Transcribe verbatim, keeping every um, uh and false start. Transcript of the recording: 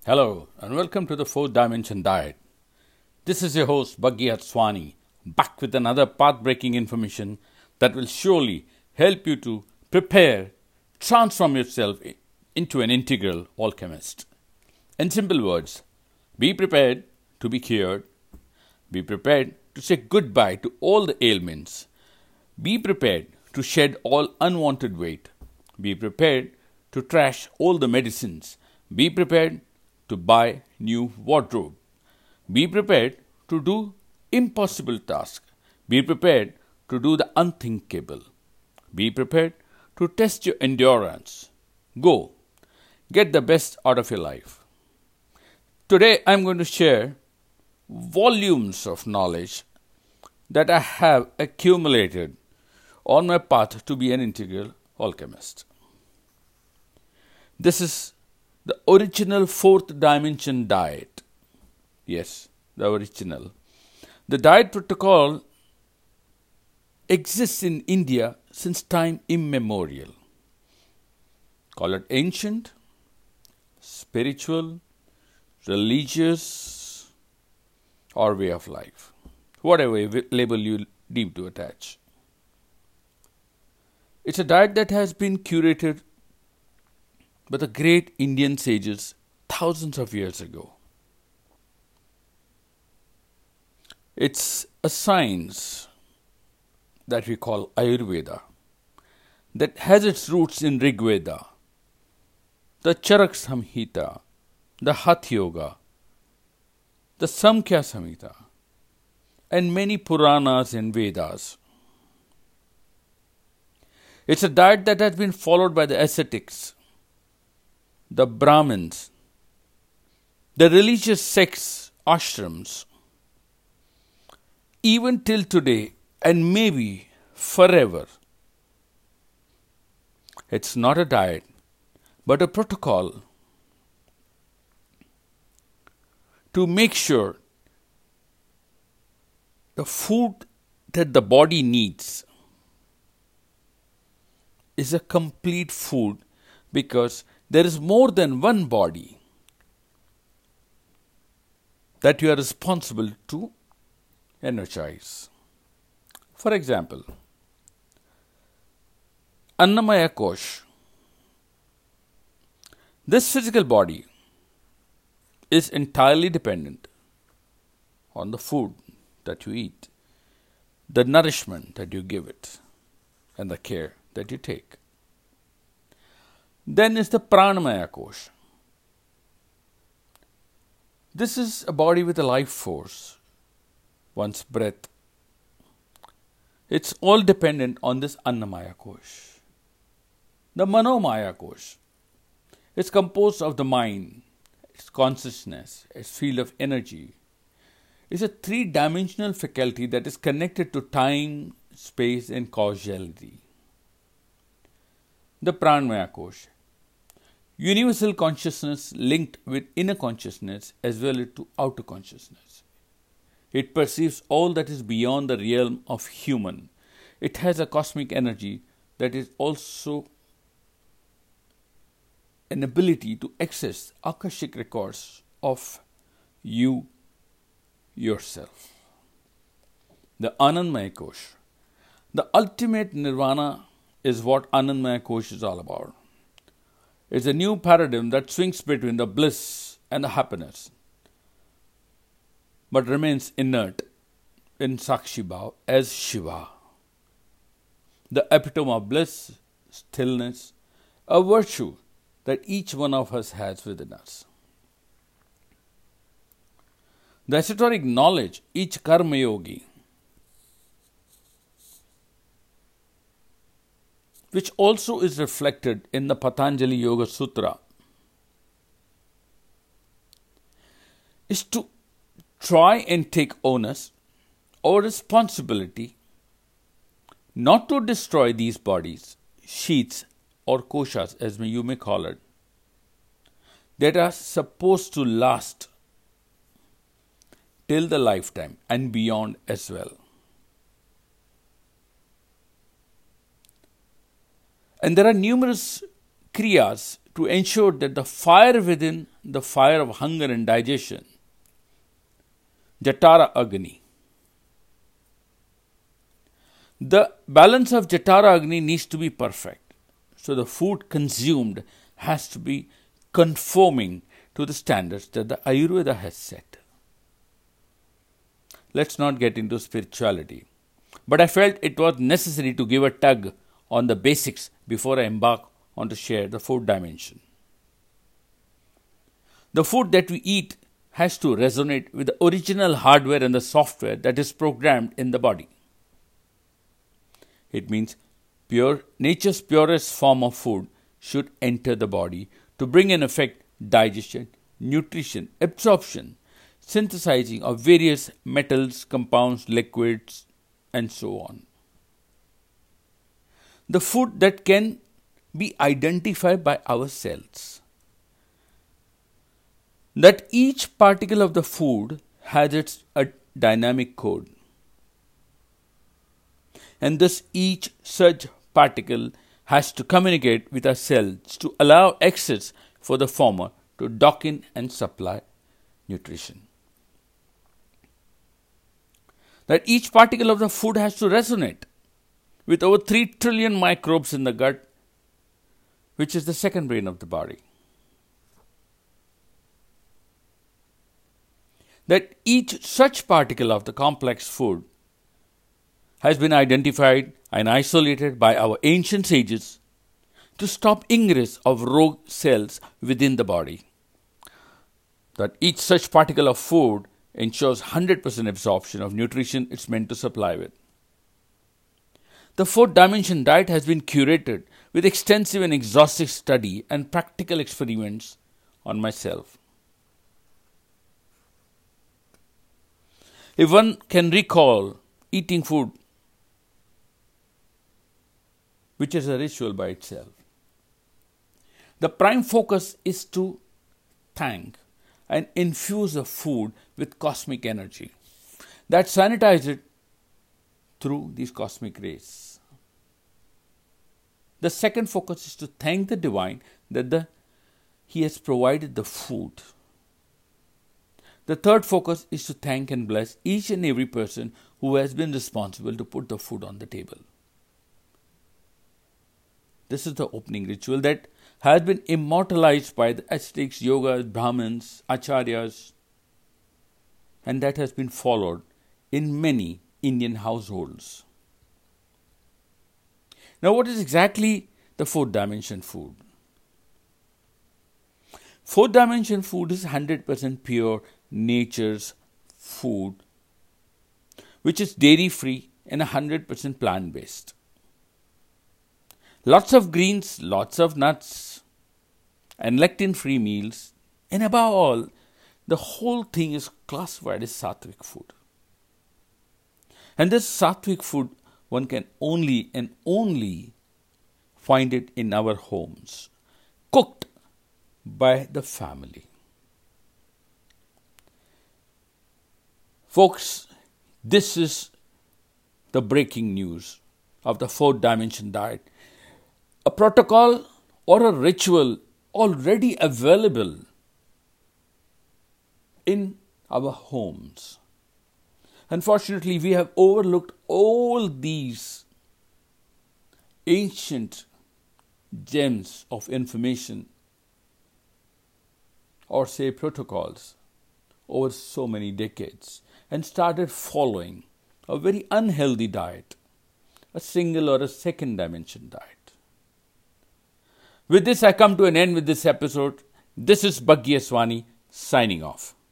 Hello and welcome to the Fourth Dimension Diet. This is your host Bhagya Swani, back with another path-breaking information that will surely help you to prepare, transform yourself into an integral alchemist. In simple words, be prepared to be cured, be prepared to say goodbye to all the ailments, be prepared to shed all unwanted weight, be prepared to trash all the medicines, be prepared to buy new wardrobe. Be prepared to do impossible tasks. Be prepared to do the unthinkable. Be prepared to test your endurance. Go. Get the best out of your life. Today I am going to share volumes of knowledge that I have accumulated on my path to be an integral alchemist. This is the original fourth dimension diet. Yes, the original. The diet protocol exists in India since time immemorial. Call it ancient, spiritual, religious, or way of life. Whatever label you deem to attach. It's a diet that has been curated by the great Indian sages thousands of years ago. It's a science that we call Ayurveda that has its roots in Rig Veda, the Charak Samhita, the Hatha Yoga, the Samkhya Samhita, and many Puranas and Vedas. It's a diet that has been followed by the ascetics, the Brahmins, the religious sects, ashrams, even till today and maybe forever. It's not a diet, but a protocol to make sure the food that the body needs is a complete food, because there is more than one body that you are responsible to energize. For example, Annamaya Kosh. This physical body is entirely dependent on the food that you eat, the nourishment that you give it, and the care that you take. Then is the Pranamaya Kosh. This is a body with a life force, one's breath. It's all dependent on this Annamaya Kosh. The Manomaya Kosh. It's composed of the mind, its consciousness, its field of energy. It's a three-dimensional faculty that is connected to time, space, and causality. The Pranamaya Kosh. Universal consciousness linked with inner consciousness as well as to outer consciousness. It perceives all that is beyond the realm of human. It has a cosmic energy that is also an ability to access Akashic records of you yourself. The Anandmaya Kosh. The ultimate nirvana is what Anandmaya Kosh is all about. It's a new paradigm that swings between the bliss and the happiness, but remains inert in Sakshi Bhav as Shiva. The epitome of bliss, stillness, a virtue that each one of us has within us. The esoteric knowledge each karma yogi, which also is reflected in the Patanjali Yoga Sutra, is to try and take onus or responsibility not to destroy these bodies, sheaths or koshas as you may call it, that are supposed to last till the lifetime and beyond as well. And there are numerous kriyas to ensure that the fire within the fire of hunger and digestion, Jatara Agni. The balance of Jatara Agni needs to be perfect. So the food consumed has to be conforming to the standards that the Ayurveda has set. Let's not get into spirituality. But I felt it was necessary to give a tug on the basics before I embark on to share the fourth dimension. The food that we eat has to resonate with the original hardware and the software that is programmed in the body. It means pure nature's purest form of food should enter the body to bring in effect digestion, nutrition, absorption, synthesizing of various metals, compounds, liquids, and so on. The food that can be identified by our cells. That each particle of the food has its a dynamic code. And thus each such particle has to communicate with our cells to allow access for the former to dock in and supply nutrition. That each particle of the food has to resonate with over three trillion microbes in the gut, which is the second brain of the body. That each such particle of the complex food has been identified and isolated by our ancient sages to stop ingress of rogue cells within the body. That each such particle of food ensures one hundred percent absorption of nutrition it's meant to supply with. The fourth dimension diet has been curated with extensive and exhaustive study and practical experiments on myself. If one can recall eating food, which is a ritual by itself, the prime focus is to thank and infuse the food with cosmic energy that sanitize it through these cosmic rays. The second focus is to thank the divine that the he has provided the food. The third focus is to thank and bless each and every person who has been responsible to put the food on the table. This is the opening ritual that has been immortalized by the ascetics, yogas, Brahmins, Acharyas, and that has been followed in many Indian households. Now, what is exactly the fourth dimension food? Fourth dimension food is one hundred percent pure nature's food, which is dairy-free and one hundred percent plant-based. Lots of greens, lots of nuts, and lectin-free meals, and above all, the whole thing is classified as sattvic food. And this sattvic food, one can only and only find it in our homes, cooked by the family. Folks, this is the breaking news of the fourth dimension diet. A protocol or a ritual already available in our homes. Unfortunately, we have overlooked all these ancient gems of information, or say protocols, over so many decades, and started following a very unhealthy diet, a single or a second dimension diet. With this, I come to an end with this episode. This is Bhagya Swani signing off.